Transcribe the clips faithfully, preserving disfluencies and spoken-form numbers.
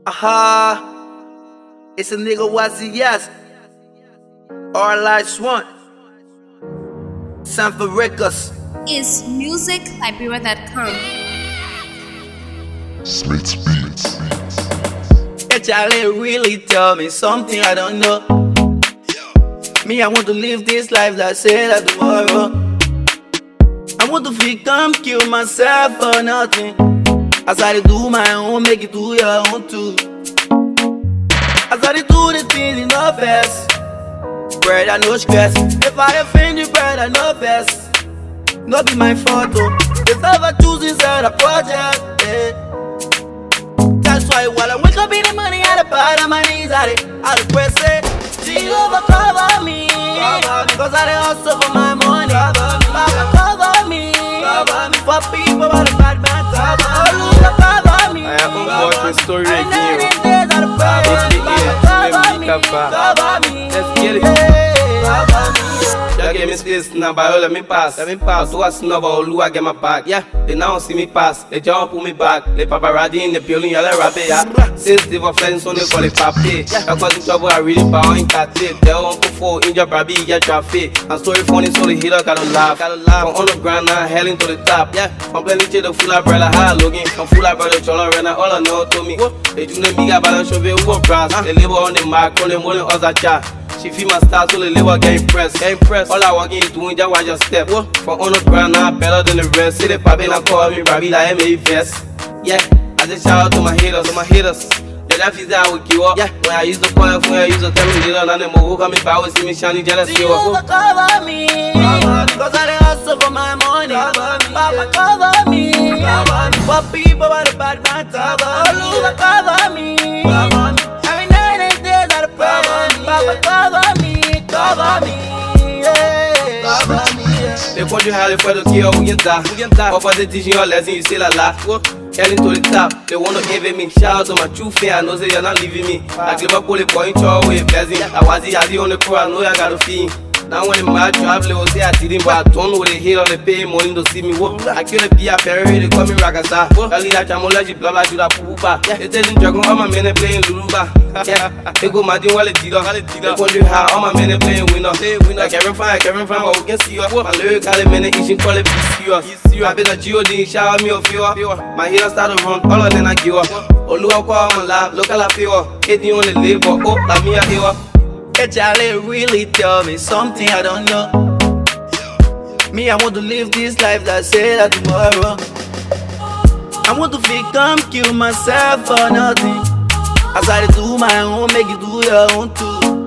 Aha, it's a nigga Wazzy yes. Our last one. Sanford Records. Is music liberia dot com. Slits Beats. Hey Charlie, really tell me something I don't know. Me, I want to live this life like say that tomorrow. I want to feel come kill myself for nothing. As I do my own, make it do your own too. As I do the things in no verse, brother no stress. If I offend you, brother no verse. No be my fault, oh. If ever choose inside a project, eh. That's why while I wake up in the morning, at the bottom of my knees, I the press it. Jehovah cover me, cause I dey hustle for my money. Baba cover me, for people who are the bad man. Oluwa cover me. I have unboxing story I again. know the days are the bad. Baba cover me, cover me. Let's get it. Cover me. Y'all give me space now, but let me pass. Let me pass. So I snub all Lua get my back. Yeah, they now see me pass. They jump pull me back. They paparazzi in the building, y'all rap it. Yeah, since they were friends, so they call it papi. I got in trouble, I really power in cat it. They want to fall in your baby, get traffic. I'm sorry funny, so the hitter gotta laugh. Gotta laugh. I'm on the ground now, hailing to the top. Yeah, I'm playing to the full umbrella, high looking. I'm full umbrella, chola, right now, all I know to me. They do the big balance, show me who brass. They live on the mark, on the morning, other chat. She feel my style, so the label get impressed. Get impressed. All I walk in is doing just watch your step. What? From on the ground now, better than the rest. See the papi now call me Rabi like M A vest. Yeah, I just shout out to my haters, to my haters. Yeah, that feels that I would kill up. Yeah, when I use the call, when I use the tell me later, now them who come in power, see me shining jealous. Jehovah cover me, cause I dey hustle for my money. Baba cover me, for people who are the bad man. Oluwa cover me, every night and day I dey pray. Baba cover me, cover me, yeah. Cover me, yeah. They want you how they for the kill, we can die. We can die. Or for the teaching your lesson, you say la la. Getting to the top, they wanna give me. Shout out to my true fan, I know say you're not leaving me. Like Liverpool, they point your way, blessing. I was the on the crew, I know I got a fee. Now when the mad travel, they say I didn't, but I don't know they hate on the pay money to see me work. I kill a Pia Perry, they call me Ragasa. I lead that Chamology, blah blah, to that Puba. They telling Dragon, all my men playing Luluba. Yeah, they go my deal while they did up. They wonder how all my men playing winner. Like every fine, every fine, but we can see you. My lyric, all the men, each call it P C U. I bet that G O D, shout me a few. My heels start to run, all of them I give up. Oluwa call my lap, look at la fever. Hit the only labor, oh, like me a hero. Hey Charlie, really tell me something I don't know. Me, I want to live this life that say that tomorrow. I want to feel come kill myself for nothing. As I do my own, make you do your own too.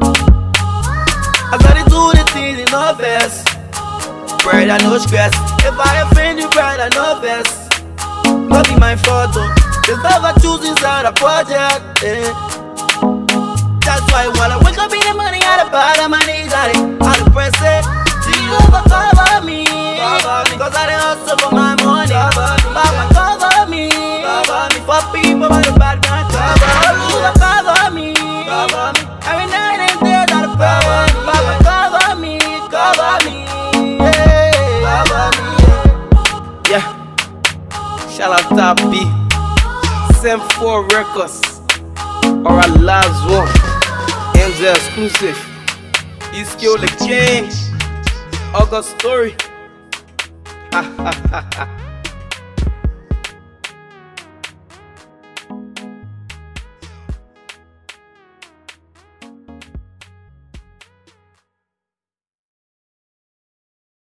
As I do the things in no verse, brother no stress. If I offend you, brother no verse. No be my fault, oh. Just never choose inside a project, eh. That's why while I wake up in the morning, at the bottom of my knees, I the press it. Jehovah cover me, cause I dey hustle for my money. Baba cover me, for people who are the bad man. Oluwa cover me, every night and day I dey pray. Baba cover me, cover me, yeah. Cover me, yeah. Shout out to B, Sanford Records, or our last one. M Z exclusive. He's killed the king. August story. Ha ha ha ha.